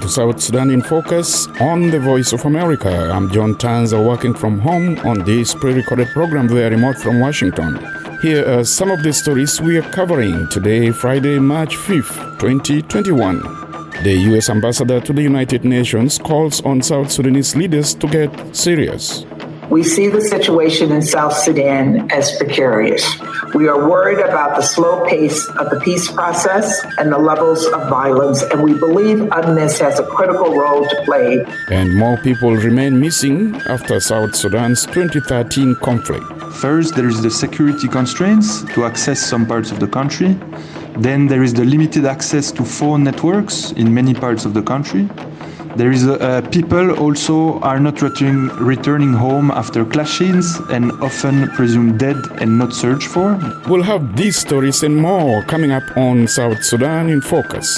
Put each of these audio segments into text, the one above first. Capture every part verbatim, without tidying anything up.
to South Sudan in Focus on the Voice of America. I'm John Tanza, working from home on this pre-recorded program via remote from Washington. Here are some of the stories we are covering today, Friday, March fifth, twenty twenty-one. The U S Ambassador to the United Nations calls on South Sudanese leaders to get serious. We see the situation in South Sudan as precarious. We are worried about the slow pace of the peace process and the levels of violence, and we believe UNMISS has a critical role to play. And more people remain missing after South Sudan's twenty thirteen conflict. First, there is the security constraints to access some parts of the country. Then there is the limited access to phone networks in many parts of the country. There is uh, people also are not returning, returning home after clashes and often presumed dead and not searched for. We'll have these stories and more coming up on South Sudan in Focus.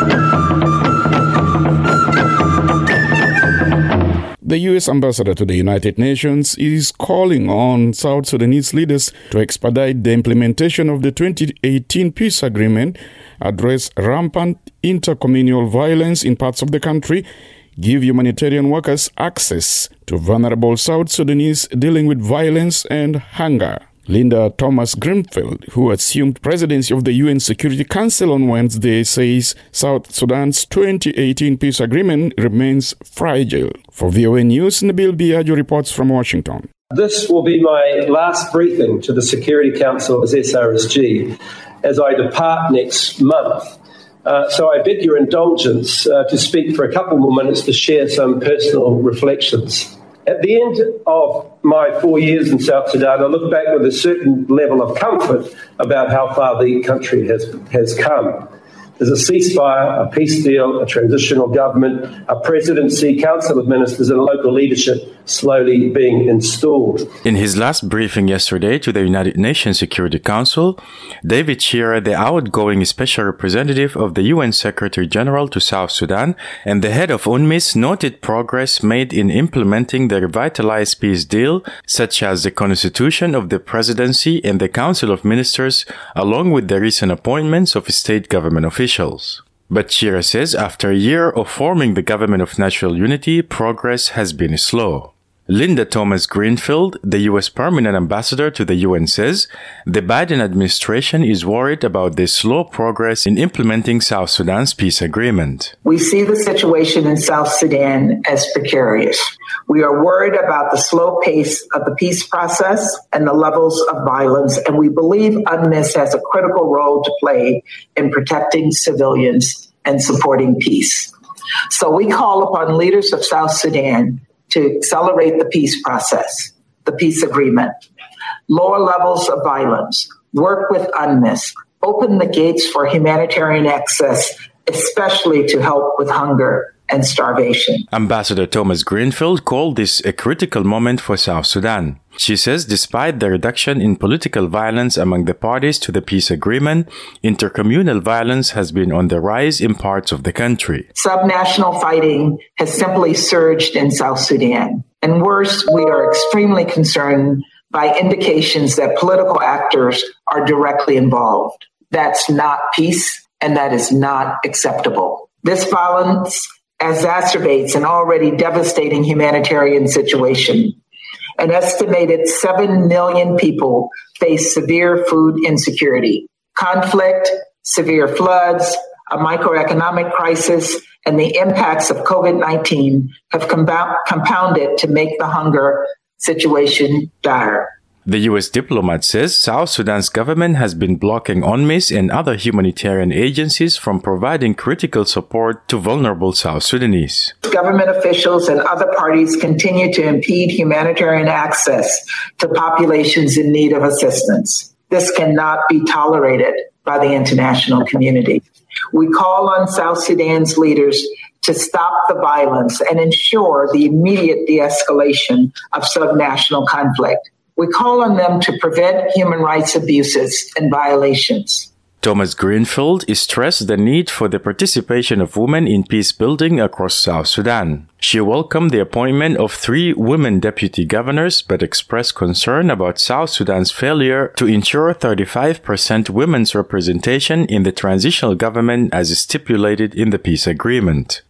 The U S Ambassador to the United Nations is calling on South Sudanese leaders to expedite the implementation of the twenty eighteen peace agreement, address rampant intercommunal violence in parts of the country, give humanitarian workers access to vulnerable South Sudanese dealing with violence and hunger. Linda Thomas-Greenfield, who assumed presidency of the U N Security Council on Wednesday, says South Sudan's twenty eighteen peace agreement remains fragile. For V O A News, Nabil Biagio reports from Washington. This will be my last briefing to the Security Council as S R S G as I depart next month. Uh, so I beg your indulgence uh, to speak for a couple more minutes to share some personal reflections. At the end of my four years in South Sudan, I look back with a certain level of comfort about how far the country has, has come. There's a ceasefire, a peace deal, a transitional government, a presidency, council of ministers, and local leadership slowly being installed. In his last briefing yesterday to the United Nations Security Council, David Shearer, the outgoing special representative of the U N Secretary General to South Sudan and the head of UNMISS, noted progress made in implementing the revitalized peace deal, such as the constitution of the presidency and the Council of Ministers, along with the recent appointments of state government officials. But Shearer says after a year of forming the Government of National Unity, progress has been slow. Linda Thomas-Greenfield, the U S Permanent Ambassador to the U N, says the Biden administration is worried about the slow progress in implementing South Sudan's peace agreement. We see the situation in South Sudan as precarious. We are worried about the slow pace of the peace process and the levels of violence, and we believe UNMISS has a critical role to play in protecting civilians and supporting peace. So we call upon leaders of South Sudan to accelerate the peace process, the peace agreement, lower levels of violence, work with UNMISS, open the gates for humanitarian access, especially to help with hunger and starvation. Ambassador Thomas-Greenfield called this a critical moment for South Sudan. She says despite the reduction in political violence among the parties to the peace agreement, intercommunal violence has been on the rise in parts of the country. Subnational fighting has simply surged in South Sudan. And worse, we are extremely concerned by indications that political actors are directly involved. That's not peace, and that is not acceptable. This violence exacerbates an already devastating humanitarian situation. An estimated seven million people face severe food insecurity. Conflict, severe floods, a microeconomic crisis, and the impacts of COVID nineteen have compound- compounded to make the hunger situation dire. The U S diplomat says South Sudan's government has been blocking UNMISS and other humanitarian agencies from providing critical support to vulnerable South Sudanese. Government officials and other parties continue to impede humanitarian access to populations in need of assistance. This cannot be tolerated by the international community. We call on South Sudan's leaders to stop the violence and ensure the immediate de-escalation of subnational conflict. We call on them to prevent human rights abuses and violations. Thomas-Greenfield stressed the need for the participation of women in peace building across South Sudan. She welcomed the appointment of three women deputy governors, but expressed concern about South Sudan's failure to ensure thirty-five percent women's representation in the transitional government as stipulated in the peace agreement.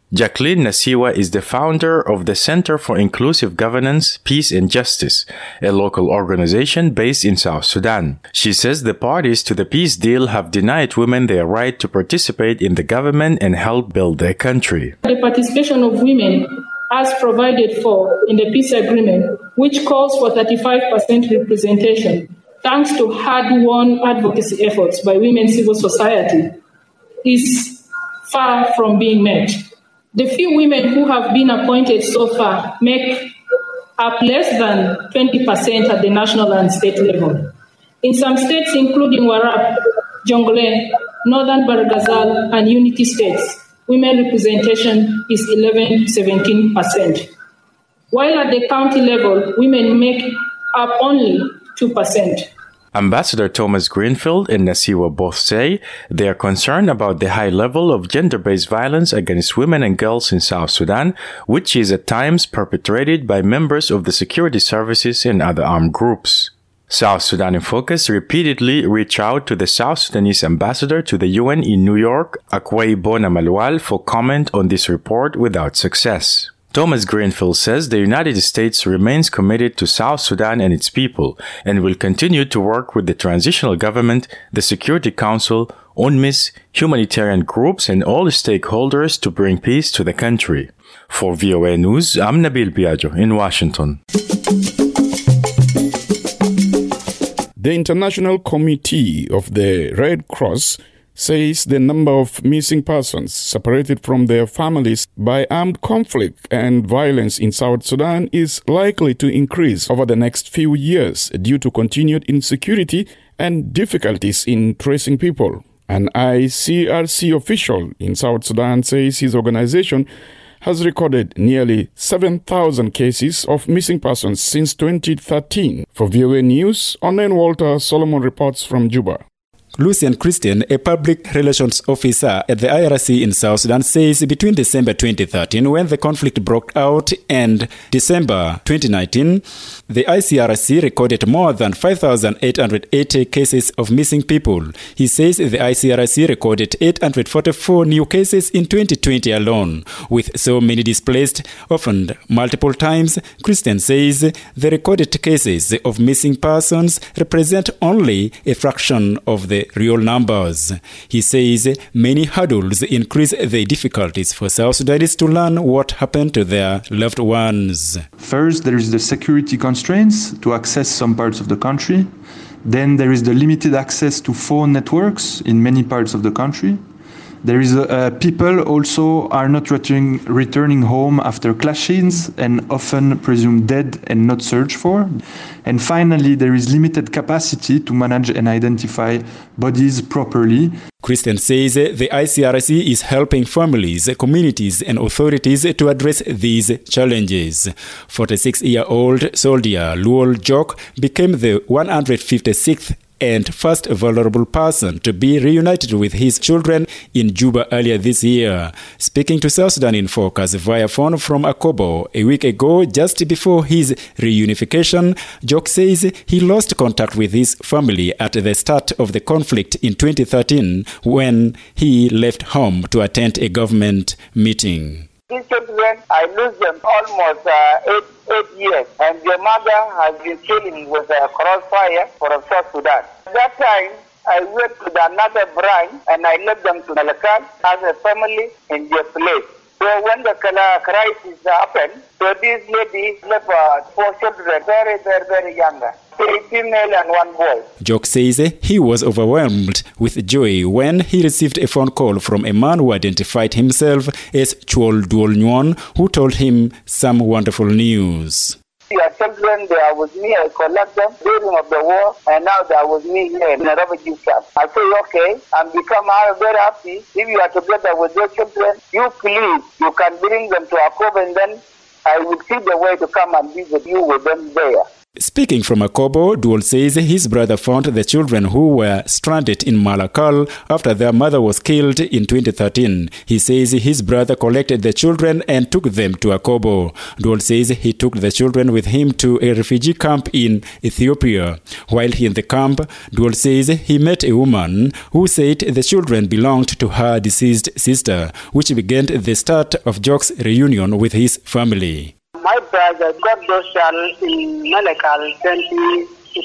Jacqueline Nasiwa is the founder of the Center for Inclusive Governance, Peace and Justice, a local organization based in South Sudan. She says the parties to the peace deal have denied women their right to participate in the government and help build their country. The participation of women as provided for in the peace agreement, which calls for thirty-five percent representation, thanks to hard-won advocacy efforts by women's civil society, is far from being met. The few women who have been appointed so far make up less than twenty percent at the national and state level. In some states, including Warab, Jonglei, Northern Barghazal, and Unity states, women representation is eleven to seventeen percent. While at the county level, women make up only two percent. Ambassador Thomas Greenfield and Nasiwa both say they are concerned about the high level of gender-based violence against women and girls in South Sudan, which is at times perpetrated by members of the security services and other armed groups. South Sudan in Focus repeatedly reached out to the South Sudanese ambassador to the U N in New York, Akwei Bona Malwal, for comment on this report without success. Thomas Greenfield says the United States remains committed to South Sudan and its people and will continue to work with the transitional government, the Security Council, UNMISS, humanitarian groups, and all stakeholders to bring peace to the country. For V O A News, I'm Nabil Biagio in Washington. The International Committee of the Red Cross says the number of missing persons separated from their families by armed conflict and violence in South Sudan is likely to increase over the next few years due to continued insecurity and difficulties in tracing people. An I C R C official in South Sudan says his organization has recorded nearly seven thousand cases of missing persons since twenty thirteen. For V O A News, Onen Walter Solomon reports from Juba. Lucian Christian, a public relations officer at the I R C in South Sudan, says between December twenty thirteen, when the conflict broke out, and December twenty nineteen, the I C R C recorded more than five thousand eight hundred eighty cases of missing people. He says the I C R C recorded eight hundred forty-four new cases in twenty twenty alone. With so many displaced, often multiple times, Christian says the recorded cases of missing persons represent only a fraction of the real numbers. He says many hurdles increase the difficulties for South Sudanese to learn what happened to their loved ones. First, there is the security constraints to access some parts of the country. Then there is the limited access to phone networks in many parts of the country. There is uh, people also are not returning, returning home after clashes and often presumed dead and not searched for. And finally, there is limited capacity to manage and identify bodies properly. Christian says the I C R C is helping families, communities, and authorities to address these challenges. forty-six-year-old soldier Luol Jok became the one hundred fifty-sixth and first vulnerable person to be reunited with his children in Juba earlier this year. Speaking to South Sudan in Focus via phone from Akobo a week ago, just before his reunification, Jok says he lost contact with his family at the start of the conflict in twenty thirteen when he left home to attend a government meeting. These children, I lose them almost uh, eight, eight years, and their mother has been killing with a crossfire for South Sudan. At that time, I went to the another branch, and I left them to Malakal as a family in their place. So when the crisis happened, so this lady left uh, four children, very, very, very young. Three female and one boy. Jok says he was overwhelmed with joy when he received a phone call from a man who identified himself as Chol Duol Nguyen, who told him some wonderful news. Your children, they are with me. I collect them during of the war, and now they are with me here in the refugee camp. I say, okay, and become very happy. If you are together with your children, you please, you can bring them to Akobo, and then I will see the way to come and visit you with them there. Speaking from Akobo, Duol says his brother found the children who were stranded in Malakal after their mother was killed in twenty thirteen. He says his brother collected the children and took them to Akobo. Duol says he took the children with him to a refugee camp in Ethiopia. While he in the camp, Duol says he met a woman who said the children belonged to her deceased sister, which began the start of Jok's reunion with his family. My brother got those children in Malakal twenty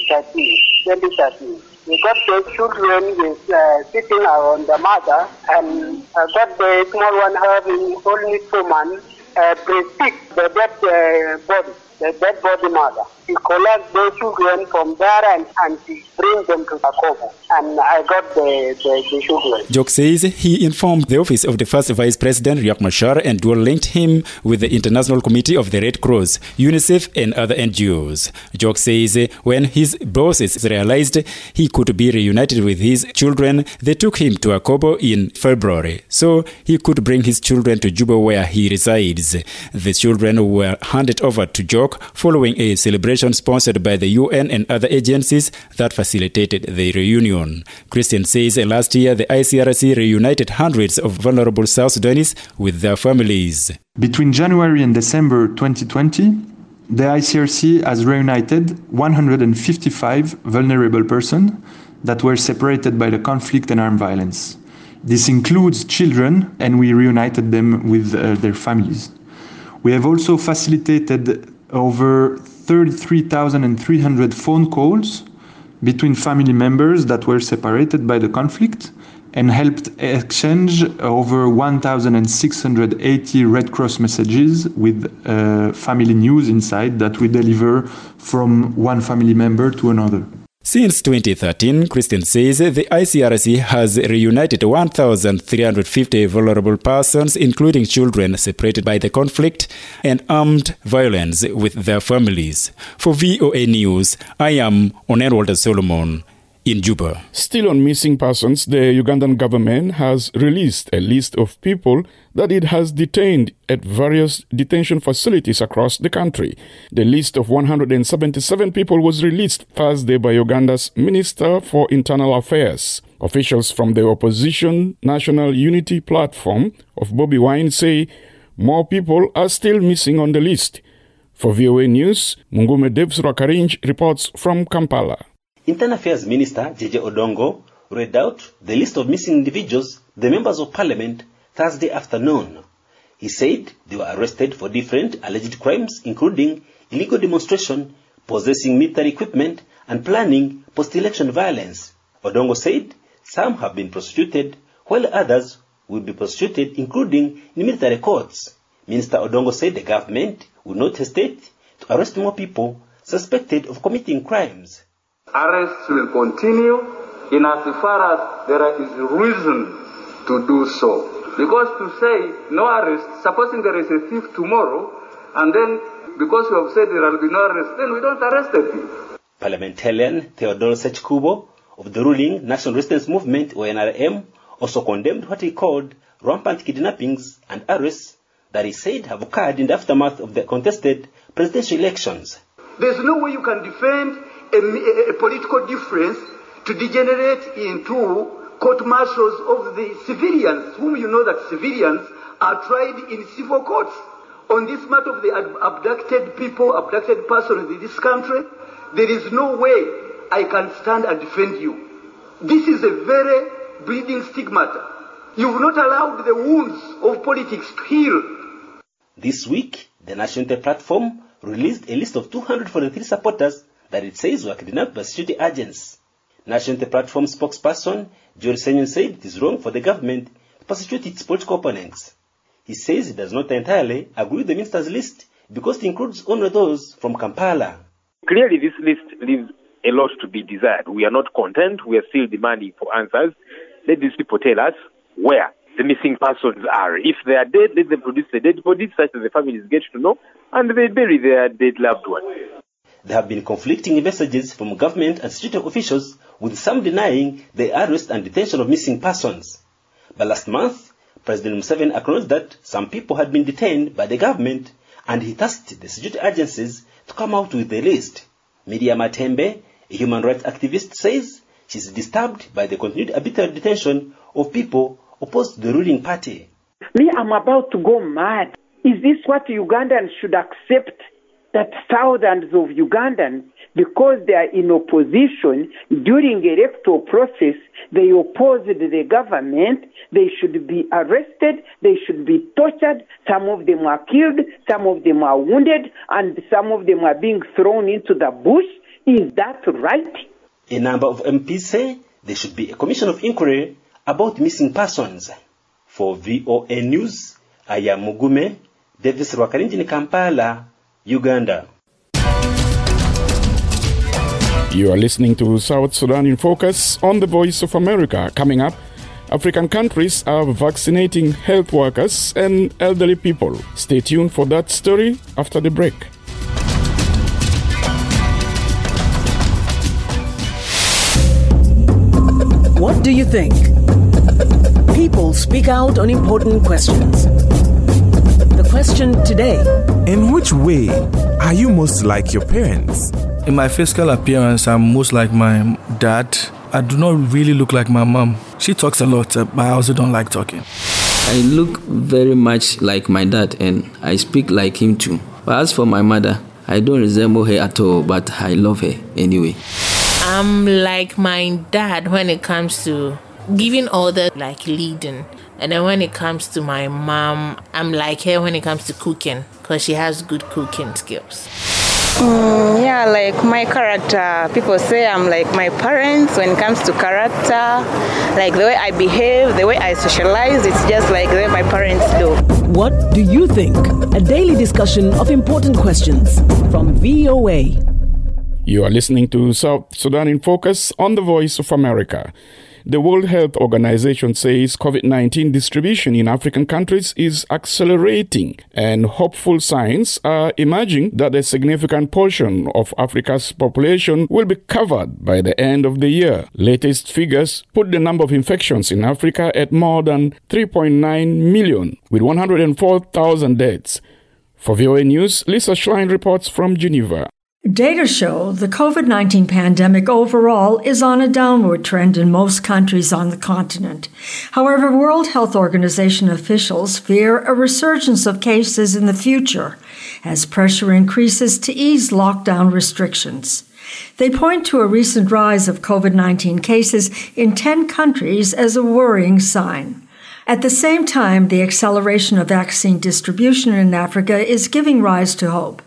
thirteen. We got the children with, uh, sitting around the mother, and I got the small one having only two months, uh, breastfeed the dead uh, body, the dead body mother. He collects those children from there and, and he brings them to Akobo. And I got the, the, the children. Jok says he informed the office of the first Vice President, Riek Machar, and Duol linked him with the International Committee of the Red Cross, UNICEF, and other N G Os. Jok says when his bosses realized he could be reunited with his children, they took him to Akobo in February, so he could bring his children to Juba where he resides. The children were handed over to Jok following a celebration sponsored by the U N and other agencies that facilitated the reunion. Christian says last year the I C R C reunited hundreds of vulnerable South Sudanese with their families. Between January and December twenty twenty, the I C R C has reunited one hundred fifty-five vulnerable persons that were separated by the conflict and armed violence. This includes children, and we reunited them with uh, their families. We have also facilitated over thirty-three thousand three hundred phone calls between family members that were separated by the conflict and helped exchange over one thousand six hundred eighty Red Cross messages with uh, family news inside that we deliver from one family member to another. Since twenty thirteen, Christian says the I C R C has reunited one thousand three hundred fifty vulnerable persons, including children separated by the conflict and armed violence, with their families. For V O A News, I am Onen Walter Solomon in Juba. Still on missing persons, the Ugandan government has released a list of people that it has detained at various detention facilities across the country. The list of one hundred seventy-seven people was released Thursday by Uganda's Minister for Internal Affairs. Officials from the opposition National Unity Platform of Bobi Wine say more people are still missing on the list. For V O A News, Mungume Debsra Karinj reports from Kampala. Internal Affairs Minister J J Odongo read out the list of missing individuals, the members of parliament, Thursday afternoon. He said they were arrested for different alleged crimes, including illegal demonstration, possessing military equipment, and planning post-election violence. Odongo said some have been prosecuted, while others will be prosecuted, including in military courts. Minister Odongo said the government will not hesitate to arrest more people suspected of committing crimes. Arrests will continue in as far as there is reason to do so. Because to say no arrest, supposing there is a thief tomorrow, and then because you have said there will be no arrest, then we don't arrest the thief. Parliamentarian Theodore Sechkubo of the ruling National Resistance Movement, O N R M, also condemned what he called rampant kidnappings and arrests that he said have occurred in the aftermath of the contested presidential elections. There's no way you can defend a, a, a political difference to degenerate into court-martials of the civilians, whom you know that civilians are tried in civil courts. On this matter of the abducted people, abducted persons in this country, there is no way I can stand and defend you. This is a very bleeding stigmata. You've not allowed the wounds of politics to heal. This week, the National Unity Platform released a list of two hundred forty-three supporters that it says were kidnapped by security agents. National Unity Platform spokesperson George Senyon said it is wrong for the government to persecute its political opponents. He says he does not entirely agree with the minister's list because it includes only those from Kampala. Clearly, this list leaves a lot to be desired. We are not content. We are still demanding for answers. Let these people tell us where the missing persons are. If they are dead, let them produce the dead bodies such that the families get to know, and they bury their dead loved ones. There have been conflicting messages from government and security officials, with some denying the arrest and detention of missing persons. But last month, President Museveni acknowledged that some people had been detained by the government, and he tasked the security agencies to come out with a list. Miriam Matembe, a human rights activist, says she's disturbed by the continued arbitrary detention of people opposed to the ruling party. Me, I'm about to go mad. Is this what Ugandans should accept? That thousands of Ugandans, because they are in opposition during the electoral process, they opposed the government, they should be arrested, they should be tortured, some of them are killed, some of them are wounded, and some of them are being thrown into the bush. Is that right? A number of M Ps say there should be a commission of inquiry about missing persons. For V O A News, I am Mugume, Davis Rwakarinji in Kampala, Uganda. You are listening to South Sudan in Focus on the Voice of America. Coming up, African countries are vaccinating health workers and elderly people. Stay tuned for that story after the break. What do you think? People speak out on important questions. The question today: in which way are you most like your parents? In my physical appearance, I'm most like my dad. I do not really look like my mom. She talks a lot, but I also don't like talking. I look very much like my dad, and I speak like him too. But as for my mother, I don't resemble her at all, but I love her anyway. I'm like my dad when it comes to giving order, like leading. And then when it comes to my mom, I'm like her when it comes to cooking, because she has good cooking skills. Mm, yeah, like my character. People say I'm like my parents when it comes to character. Like the way I behave, the way I socialize, it's just like the way my parents do. What do you think? A daily discussion of important questions from V O A. You are listening to South Sudan in Focus on the Voice of America. The World Health Organization says COVID nineteen distribution in African countries is accelerating, and hopeful signs are emerging that a significant portion of Africa's population will be covered by the end of the year. Latest figures put the number of infections in Africa at more than three point nine million, with one hundred four thousand deaths. For V O A News, Lisa Schlein reports from Geneva. Data show the COVID nineteen pandemic overall is on a downward trend in most countries on the continent. However, World Health Organization officials fear a resurgence of cases in the future as pressure increases to ease lockdown restrictions. They point to a recent rise of COVID nineteen cases in ten countries as a worrying sign. At the same time, the acceleration of vaccine distribution in Africa is giving rise to hope.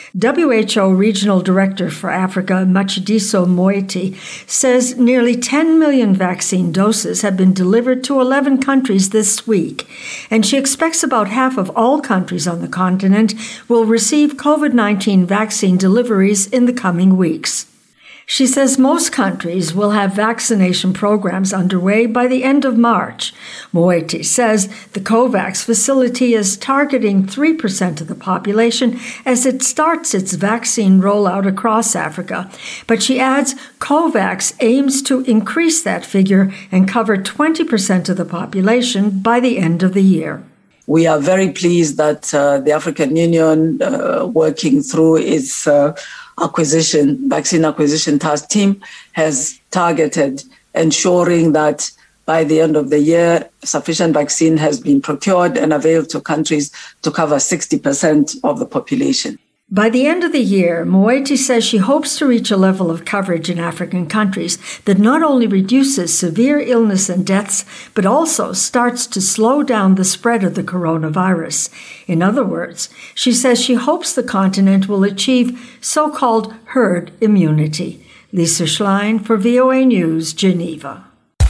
W H O Regional Director for Africa, Matshidiso Moeti, says nearly ten million vaccine doses have been delivered to eleven countries this week, and she expects about half of all countries on the continent will receive COVID nineteen vaccine deliveries in the coming weeks. She says most countries will have vaccination programs underway by the end of March. Moeti says the COVAX facility is targeting three percent of the population as it starts its vaccine rollout across Africa. But she adds COVAX aims to increase that figure and cover twenty percent of the population by the end of the year. We are very pleased that uh, the African Union, uh, working through its uh, acquisition, vaccine acquisition task team, has targeted ensuring that by the end of the year, sufficient vaccine has been procured and availed to countries to cover sixty percent of the population. By the end of the year, Moeti says she hopes to reach a level of coverage in African countries that not only reduces severe illness and deaths, but also starts to slow down the spread of the coronavirus. In other words, she says she hopes the continent will achieve so-called herd immunity. Lisa Schlein for V O A News, Geneva.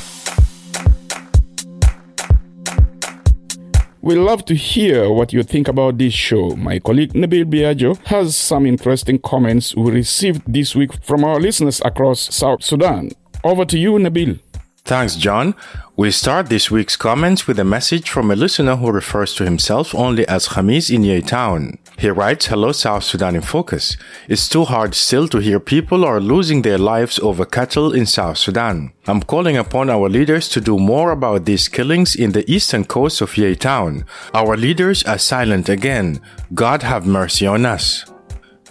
We love to hear what you think about this show. My colleague Nabil Biagio has some interesting comments we received this week from our listeners across South Sudan. Over to you, Nabil. Thanks, John. We start this week's comments with a message from a listener who refers to himself only as Khamis in Yei Town. He writes, "Hello, South Sudan in Focus. It's too hard still to hear people are losing their lives over cattle in South Sudan. I'm calling upon our leaders to do more about these killings in the eastern coast of Yei Town. Our leaders are silent again. God have mercy on us."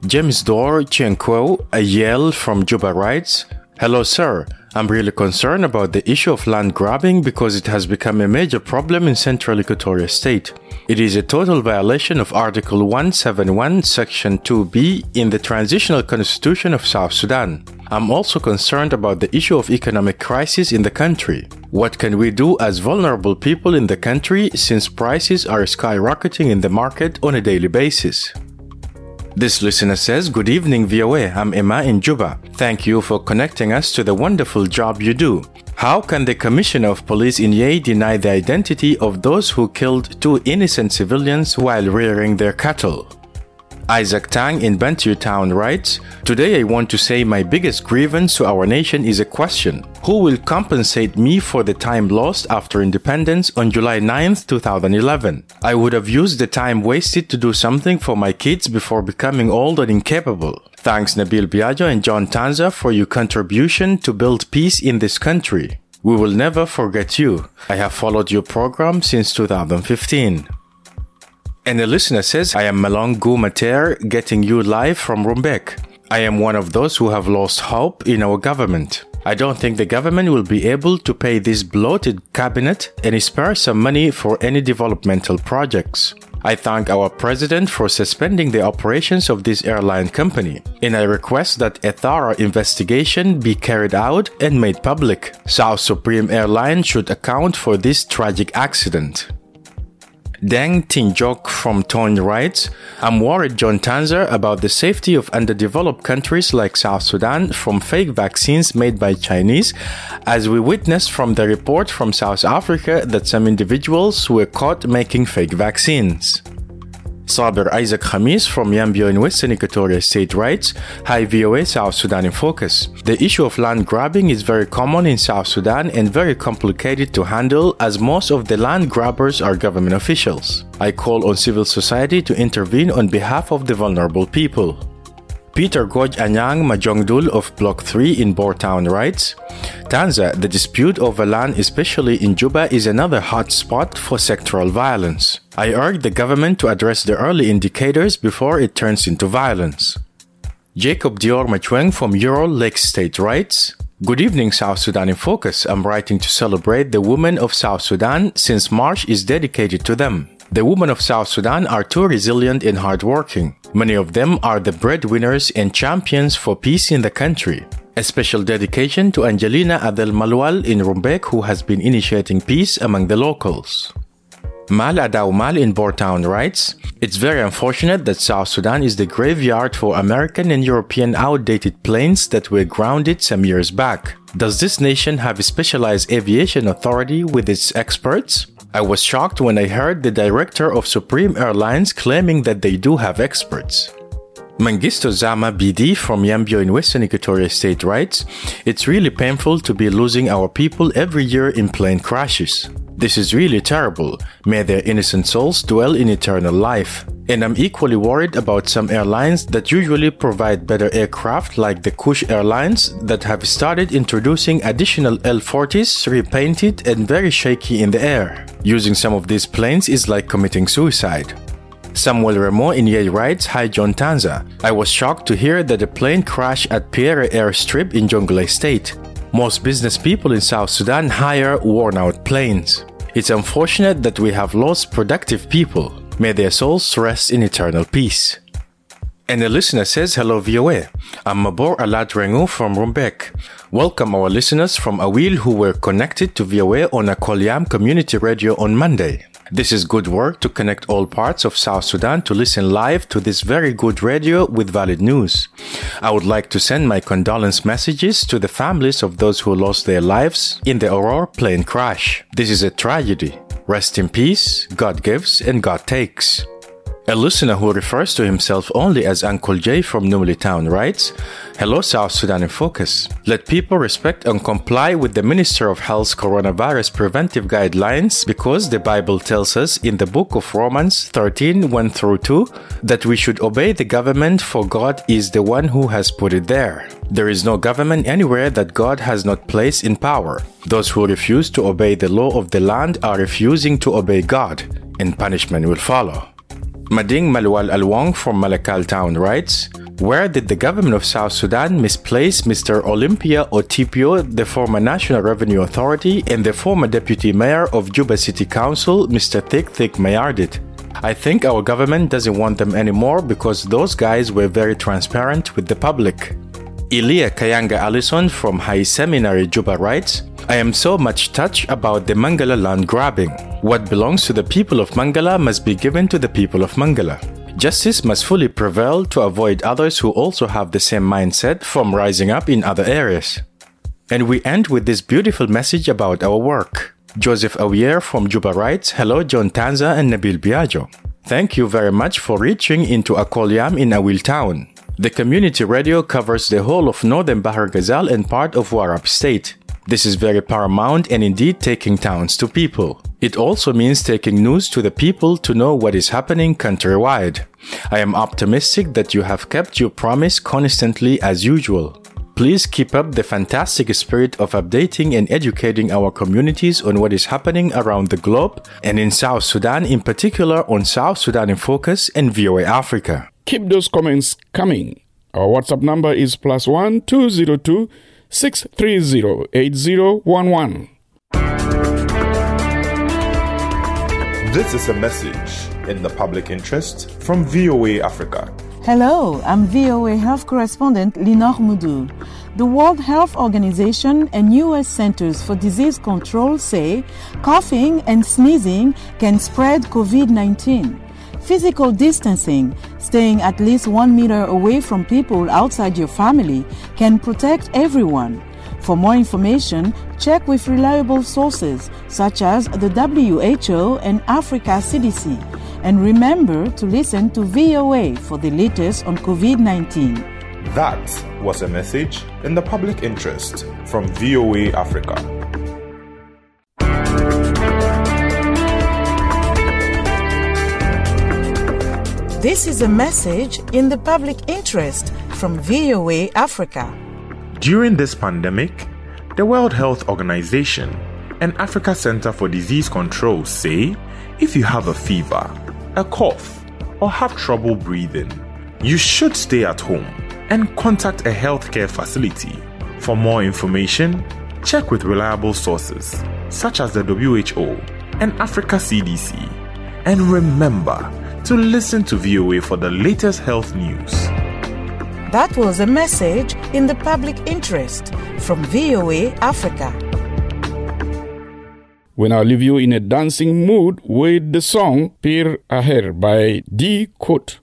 James Dor Chenkwo, a Yale from Juba writes, "Hello sir, I'm really concerned about the issue of land grabbing because it has become a major problem in Central Equatoria State. It is a total violation of Article one seventy-one, Section two B in the Transitional Constitution of South Sudan. I'm also concerned about the issue of economic crisis in the country. What can we do as vulnerable people in the country since prices are skyrocketing in the market on a daily basis?" This listener says, "Good evening V O A, I'm Emma in Juba. Thank you for connecting us to the wonderful job you do. How can the Commissioner of Police in Yei deny the identity of those who killed two innocent civilians while rearing their cattle?" Isaac Tang in Bantu Town writes, "Today I want to say my biggest grievance to our nation is a question. Who will compensate me for the time lost after independence on July ninth, two thousand eleven? I would have used the time wasted to do something for my kids before becoming old and incapable. Thanks Nabil Biagio and John Tanza for your contribution to build peace in this country. We will never forget you. I have followed your program since two thousand fifteen. And the listener says, "I am Malong Gu Mater, getting you live from Rumbek. I am one of those who have lost hope in our government. I don't think the government will be able to pay this bloated cabinet and spare some money for any developmental projects. I thank our president for suspending the operations of this airline company, and I request that a thorough investigation be carried out and made public. South Supreme Airlines should account for this tragic accident." Deng Tinjok from Tony writes, "I'm worried, John Tanzer, about the safety of underdeveloped countries like South Sudan from fake vaccines made by Chinese, as we witnessed from the report from South Africa that some individuals were caught making fake vaccines." Sabir Isaac Khamis from Yambio in Western Equatoria State writes, "Hi V O A South Sudan in Focus. The issue of land grabbing is very common in South Sudan and very complicated to handle as most of the land grabbers are government officials. I call on civil society to intervene on behalf of the vulnerable people." Peter Goj Anyang Majongdul of Block three in Boertown writes, "Tanza, the dispute over land, especially in Juba, is another hot spot for sectoral violence. I urge the government to address the early indicators before it turns into violence." Jacob Dior Machweng from Ural Lake State writes, "Good evening, South Sudan in Focus. I'm writing to celebrate the women of South Sudan since March is dedicated to them. The women of South Sudan are too resilient and hardworking. Many of them are the breadwinners and champions for peace in the country. A special dedication to Angelina Adel Malwal in Rumbek, who has been initiating peace among the locals." Mal Adaw Mal in Boertown writes, "It's very unfortunate that South Sudan is the graveyard for American and European outdated planes that were grounded some years back. Does this nation have a specialized aviation authority with its experts? I was shocked when I heard the director of Supreme Airlines claiming that they do have experts." Mengistu Zama B D from Yambio in Western Equatoria State writes, "It's really painful to be losing our people every year in plane crashes. This is really terrible. May their innocent souls dwell in eternal life. And I'm equally worried about some airlines that usually provide better aircraft like the Kush Airlines that have started introducing additional L forties repainted and very shaky in the air. Using some of these planes is like committing suicide." Samuel Remo in Yei writes, "Hi John Tanza. I was shocked to hear that a plane crashed at Pierre Airstrip in Jonglei State. Most business people in South Sudan hire worn-out planes. It's unfortunate that we have lost productive people. May their souls rest in eternal peace." And the listener says, "Hello V O A. I'm Mabor Alad Rengu from Rumbek. Welcome our listeners from Awil who were connected to V O A on Akolyam Community Radio on Monday. This is good work to connect all parts of South Sudan to listen live to this very good radio with valid news. I would like to send my condolence messages to the families of those who lost their lives in the Aurora plane crash. This is a tragedy. Rest in peace, God gives and God takes." A listener who refers to himself only as Uncle J from Numili Town writes, "Hello South Sudan in Focus. Let people respect and comply with the Minister of Health's coronavirus preventive guidelines because the Bible tells us in the book of Romans thirteen, one through two that we should obey the government for God is the one who has put it there. There is no government anywhere that God has not placed in power. Those who refuse to obey the law of the land are refusing to obey God, and punishment will follow." Mading Malwal Alwang from Malakal Town writes, Where did the government of South Sudan misplace Mister Olympia Otipio, the former National Revenue Authority, and the former Deputy Mayor of Juba City Council, Mister Thick Thick Mayardit? I think our government doesn't want them anymore because those guys were very transparent with the public. Ilia Kayanga Allison from High Seminary Juba writes, I am so much touched about the Mangala land grabbing. What belongs to the people of Mangala must be given to the people of Mangala. Justice must fully prevail to avoid others who also have the same mindset from rising up in other areas. And we end with this beautiful message about our work. Joseph Awier from Juba writes, Hello John Tanza and Nabil Biagio. Thank you very much for reaching into Akolyam in Awil town. The community radio covers the whole of northern Bahar Ghazal and part of Warab state. This is very paramount and indeed taking towns to people. It also means taking news to the people to know what is happening countrywide. I am optimistic that you have kept your promise constantly as usual. Please keep up the fantastic spirit of updating and educating our communities on what is happening around the globe and in South Sudan, in particular on South Sudan in Focus and V O A Africa. Keep those comments coming. Our WhatsApp number is plus one two zero two six three zero eight zero one one. This is a message in the public interest from V O A Africa. Hello, I'm V O A Health Correspondent Linor Moudou. The World Health Organization and U S Centers for Disease Control say coughing and sneezing can spread COVID nineteen. Physical distancing, staying at least one meter away from people outside your family, can protect everyone. For more information, check with reliable sources such as the W H O and Africa C D C. And remember to listen to V O A for the latest on COVID nineteen. That was a message in the public interest from V O A Africa. This is a message in the public interest from V O A Africa. During this pandemic, the World Health Organization and Africa Center for Disease Control say if you have a fever, a cough, or have trouble breathing, you should stay at home and contact a healthcare facility. For more information, check with reliable sources such as the W H O and Africa C D C. And remember to listen to V O A for the latest health news. That was a message in the public interest from V O A Africa. We now leave you in a dancing mood with the song Pir Aher by D. Kot.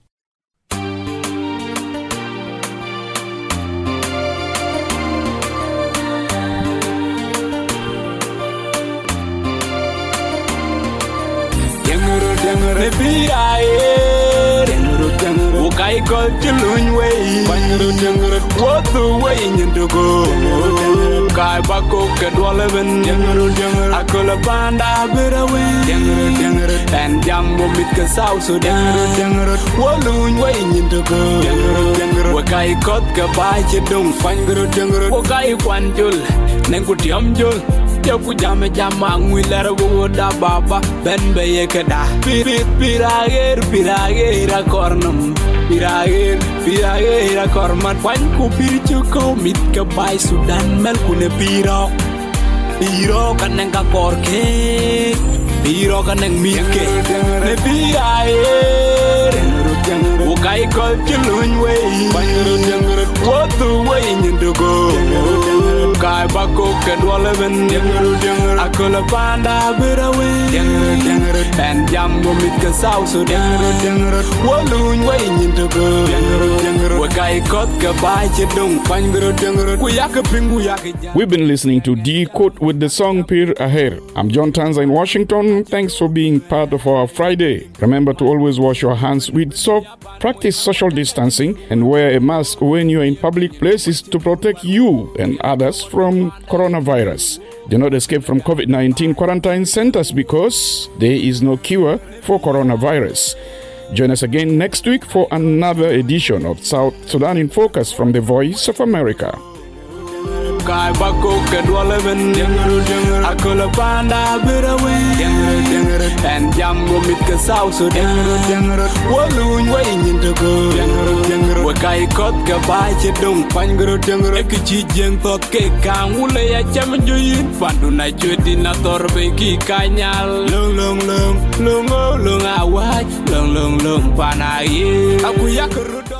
Ukai kol chulun way, banyuru janguru, what the way in the go? Kai bako kedwalaven, janguru janguru, akola panda birawe, janguru janguru, and jambo mitka South Sudan, janguru, walun way in the go, janguru janguru, wakai kot kabai chedung, banyuru janguru, wakai kwanjul, nengutiam jul. Yoku jame jama ngwilera woda baba ben beye kada pirit pirager pirager kornum pirager pirager korman kwan ku pirchu ko mit ka bai Sudan mel kune piro piro kanenga korke piro kaneng mike ne pirager ukai kol chulun way banyuru jangru wodu way nyindugo kai bako kedwalaven jangru jangru akola panda birawe jangru jangru and jambo mitka South Sudan jangru wolun way nyindugo jangru jangru wakai kot ka bai chedung banyuru jangru ku yak pingu yak. We've been listening to D. Kot with the song Pir Aher. I'm John Tanza in Washington. Thanks for being part of our Friday. Remember to always wash your hands with soap, practice social distancing, and wear a mask when you're in public places to protect you and others from coronavirus. Do not escape from COVID nineteen quarantine centers because there is no cure for coronavirus. Join us again next week for another edition of South Sudan in Focus from the Voice of America. kai bako ke dwaleven dengru dengru akola panda birawe dengru dengru and jambo mit ke sauso dengru dengru woluñ way ñintago dengru dengru wa kai kot ke baache dong pangru dengru ek ci jeng tot ke kan wule ya cham joyin fandu na choti na torbe ki kanyal long long long long long awaj long long long panaye aku yakru